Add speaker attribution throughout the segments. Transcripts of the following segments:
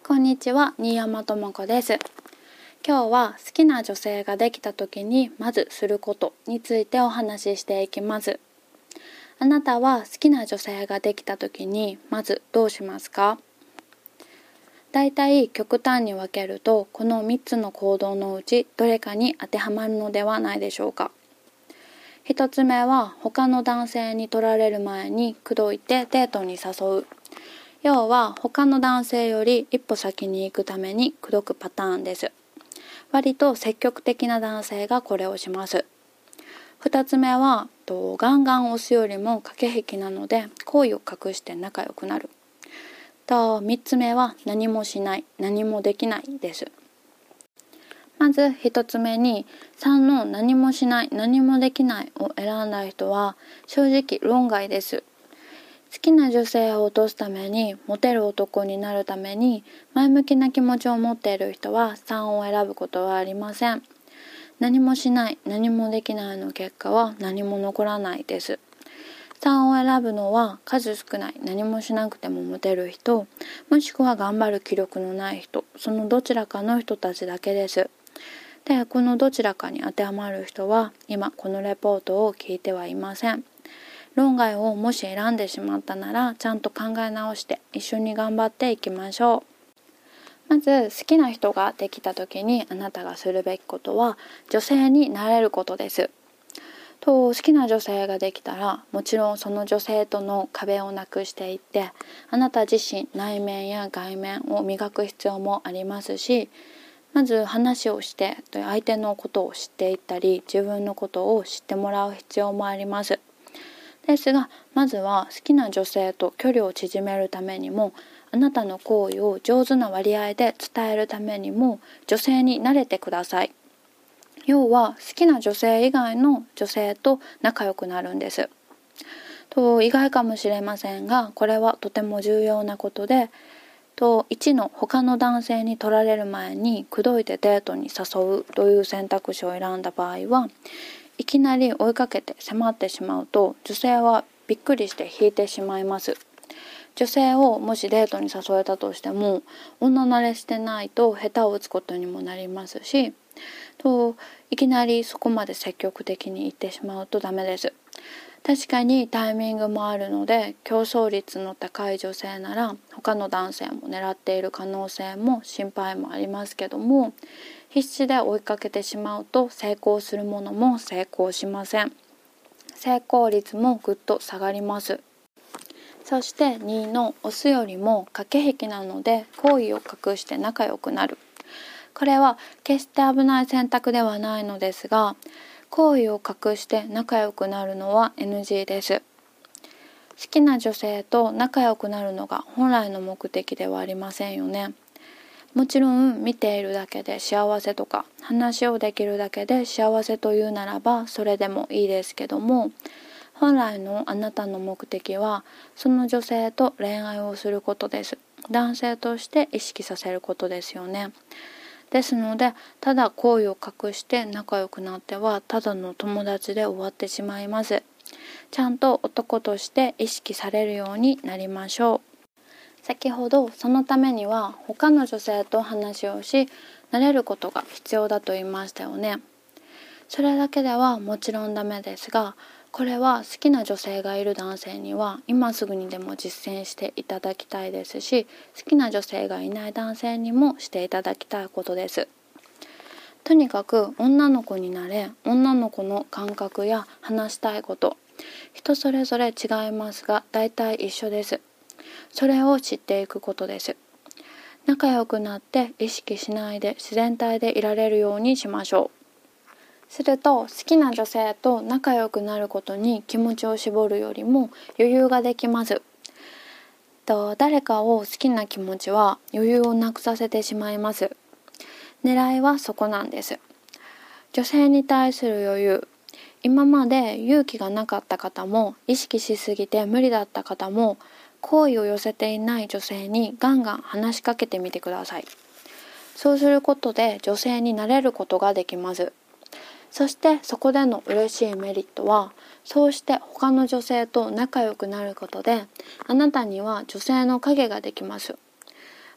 Speaker 1: こんにちは、新山智子です。今日は好きな女性ができた時にまずすることについてお話ししていきます。あなたは好きな女性ができた時にまずどうしますか？だいたい極端に分けるとこの3つの行動のうちどれかに当てはまるのではないでしょうか。1つ目は他の男性に取られる前に口説いてデートに誘う。要は他の男性より一歩先に行くために口説くパターンです。割と積極的な男性がこれをします。2つ目はガンガン押すよりも駆け引きなので好意を隠して仲良くなる。3つ目は何もしない、何もできないです。まず1つ目に3の何もしない、何もできないを選んだ人は正直論外です。好きな女性を落とすために、モテる男になるために前向きな気持ちを持っている人は3を選ぶことはありません。何もしない、何もできないの結果は何も残らないです。3を選ぶのは数少ない、何もしなくてもモテる人、もしくは頑張る気力のない人、そのどちらかの人たちだけです。で、このどちらかに当てはまる人は今このレポートを聞いてはいません。論外をもし選んでしまったならちゃんと考え直して一緒に頑張っていきましょう。まず好きな人ができた時にあなたがするべきことは女性になれることです。好きな女性ができたらもちろんその女性との壁をなくしていってあなた自身内面や外面を磨く必要もありますし、まず話をして相手のことを知っていったり自分のことを知ってもらう必要もあります。ですが、まずは好きな女性と距離を縮めるためにも、あなたの行為を上手な割合で伝えるためにも、女性に慣れてください。要は、好きな女性以外の女性と仲良くなるんです。意外かもしれませんが、これはとても重要なことで、1の他の男性に取られる前に口説いてデートに誘うという選択肢を選んだ場合は、いきなり追いかけて迫ってしまうと女性はびっくりして引いてしまいます。女性をもしデートに誘えたとしても女慣れしてないと下手を打つことにもなりますし、いきなりそこまで積極的に行ってしまうとダメです。確かにタイミングもあるので競争率の高い女性なら他の男性も狙っている可能性も心配もありますけども、必死で追いかけてしまうと成功するものも成功しません。成功率もぐっと下がります。そして2の押すよりも駆け引きなので好意を隠して仲良くなる。これは決して危ない選択ではないのですが、好意を隠して仲良くなるのは NG です。好きな女性と仲良くなるのが本来の目的ではありませんよね。もちろん見ているだけで幸せとか話をできるだけで幸せというならばそれでもいいですけども、本来のあなたの目的はその女性と恋愛をすることです。男性として意識させることですよね。ですので、ただ好意を隠して仲良くなってはただの友達で終わってしまいます。ちゃんと男として意識されるようになりましょう。先ほどそのためには他の女性と話をし慣れることが必要だと言いましたよね。それだけではもちろんダメですが、これは好きな女性がいる男性には今すぐにでも実践していただきたいですし、好きな女性がいない男性にもしていただきたいことです。とにかく女の子になれ、女の子の感覚や話したいこと、人それぞれ違いますが大体一緒です。それを知っていくことです。仲良くなって意識しないで自然体でいられるようにしましょう。すると好きな女性と仲良くなることに気持ちを絞るよりも余裕ができます。誰かを好きな気持ちは余裕をなくさせてしまいます。狙いはそこなんです。女性に対する余裕、今まで勇気がなかった方も意識しすぎて無理だった方も好意を寄せていない女性にガンガン話しかけてみてください。そうすることで女性になれることができます。そしてそこでの嬉しいメリットは、そうして他の女性と仲良くなることであなたには女性の影ができます。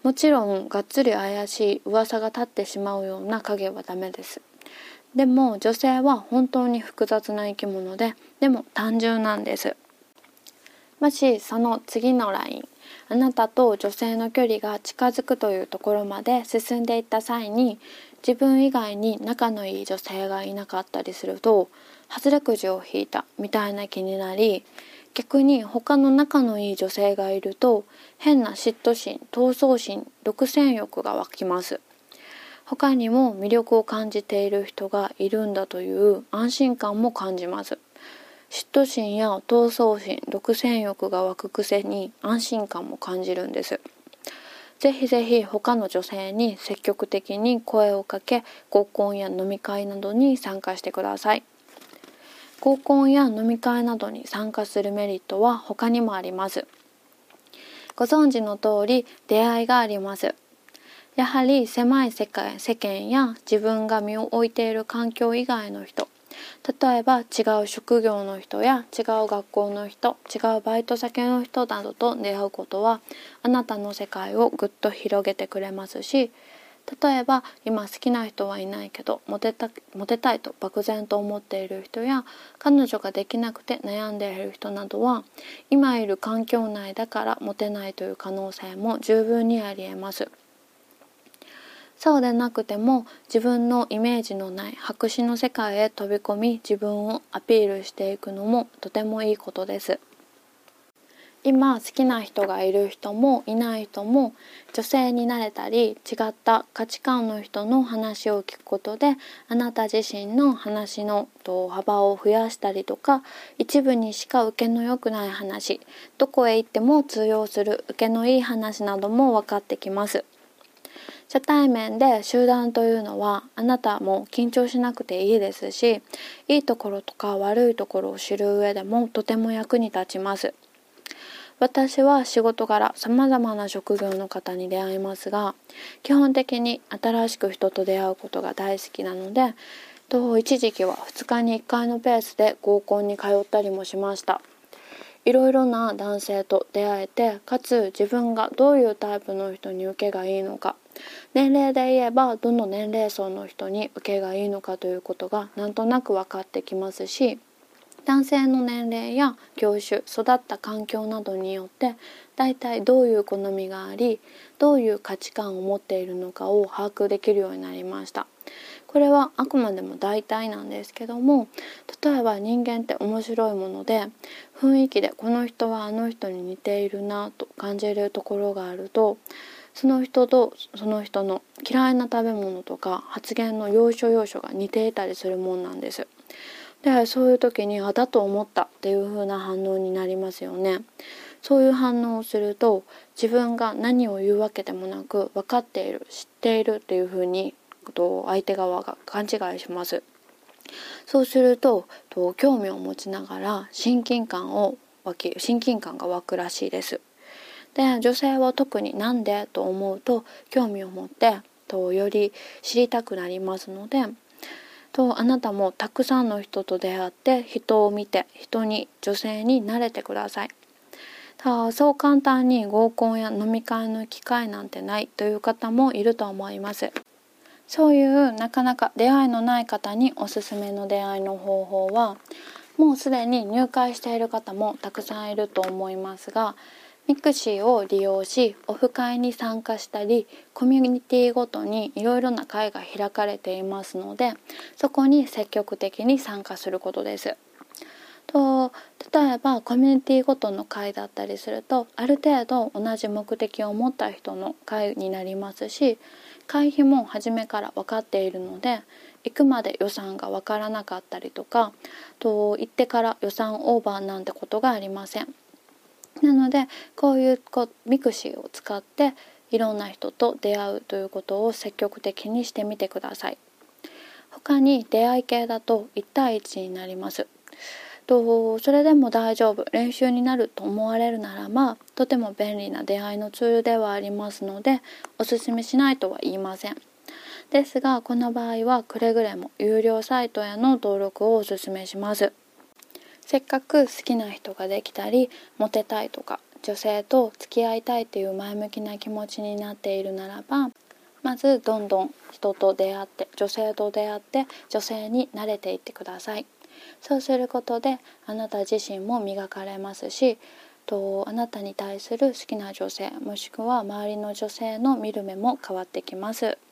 Speaker 1: もちろんがっつり怪しい噂が立ってしまうような影はダメです。でも女性は本当に複雑な生き物で、でも単純なんです。もしその次のライン、あなたと女性の距離が近づくというところまで進んでいった際に、自分以外に仲のいい女性がいなかったりすると、外れくじを引いたみたいな気になり、逆に他の仲のいい女性がいると変な嫉妬心、闘争心、独占欲が湧きます。他にも魅力を感じている人がいるんだという安心感も感じます。嫉妬心や闘争心、独占欲が湧くくせに安心感も感じるんです。ぜひぜひ他の女性に積極的に声をかけ、合コンや飲み会などに参加してください。合コンや飲み会などに参加するメリットは他にもあります。ご存知の通り出会いがあります。やはり狭い世間や自分が身を置いている環境以外の人、例えば違う職業の人や違う学校の人、違うバイト先の人などと出会うことは、あなたの世界をぐっと広げてくれますし、例えば今好きな人はいないけどモテたいと漠然と思っている人や、彼女ができなくて悩んでいる人などは、今いる環境内だからモテないという可能性も十分にありえます。そうでなくても自分のイメージのない白紙の世界へ飛び込み、自分をアピールしていくのもとてもいいことです。今好きな人がいる人もいない人も、女性になれたり違った価値観の人の話を聞くことで、あなた自身の話の幅を増やしたりとか、一部にしか受けの良くない話、どこへ行っても通用する受けのいい話なども分かってきます。初対面で集団というのは、あなたも緊張しなくていいですし、いいところとか悪いところを知る上でもとても役に立ちます。私は仕事柄様々な職業の方に出会いますが、基本的に新しく人と出会うことが大好きなので、一時期は2日に1回のペースで合コンに通ったりもしました。いろいろな男性と出会えて、かつ自分がどういうタイプの人に受けがいいのか、年齢で言えばどの年齢層の人に受けがいいのかということがなんとなく分かってきますし、男性の年齢や業種、育った環境などによってだいたいどういう好みがあり、どういう価値観を持っているのかを把握できるようになりました。これはあくまでも大体なんですけども、例えば人間って面白いもので、雰囲気でこの人はあの人に似ているなと感じるところがあると、その人とその人の嫌いな食べ物とか発言の要所要所が似ていたりするもんなんです。で、そういう時にだと思ったっていう風な反応になりますよね。そういう反応をすると、自分が何を言うわけでもなく分かっている、知っているっていう風に相手側が勘違いします。そうすると興味を持ちながら親近感が湧くらしいです。で、女性は特になんでと思うと興味を持ってより知りたくなりますので、あなたもたくさんの人と出会って人を見て女性に慣れてください。そう簡単に合コンや飲み会の機会なんてないという方もいると思います。そういうなかなか出会いのない方におすすめの出会いの方法は、もうすでに入会している方もたくさんいると思いますが、ミクシーを利用しオフ会に参加したり、コミュニティごとにいろいろな会が開かれていますので、そこに積極的に参加することです。例えばコミュニティごとの会だったりすると、ある程度同じ目的を持った人の会になりますし、会費も初めから分かっているので、行くまで予算が分からなかったりとか、行ってから予算オーバーなんてことがありません。なのでこういうミクシーを使っていろんな人と出会うということを積極的にしてみてください。他に出会い系だと1対1になります。それでも大丈夫、練習になると思われるならば、とても便利な出会いのツールではありますので、おすすめしないとは言いません。ですがこの場合はくれぐれも有料サイトへの登録をおすすめします。せっかく好きな人ができたり、モテたいとか女性と付き合いたいっていう前向きな気持ちになっているならば、まずどんどん人と出会って、女性と出会って女性に慣れていってください。そうすることであなた自身も磨かれますし、あなたに対する好きな女性もしくは周りの女性の見る目も変わってきます。